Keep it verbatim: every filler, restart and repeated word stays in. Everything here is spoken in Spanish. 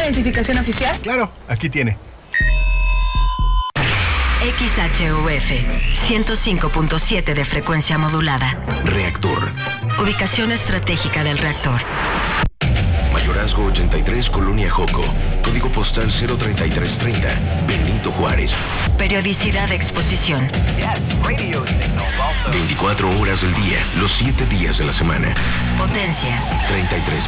identificación oficial? Claro, aquí tiene. X H U F, ciento cinco punto siete de frecuencia modulada. Reactor. Ubicación estratégica del reactor. Mayorazgo ochenta y tres, Colonia Joco. Código postal cero treinta y tres treinta, Benito Juárez. Periodicidad de exposición. veinticuatro horas del día, los siete días de la semana. Potencia. treinta y tres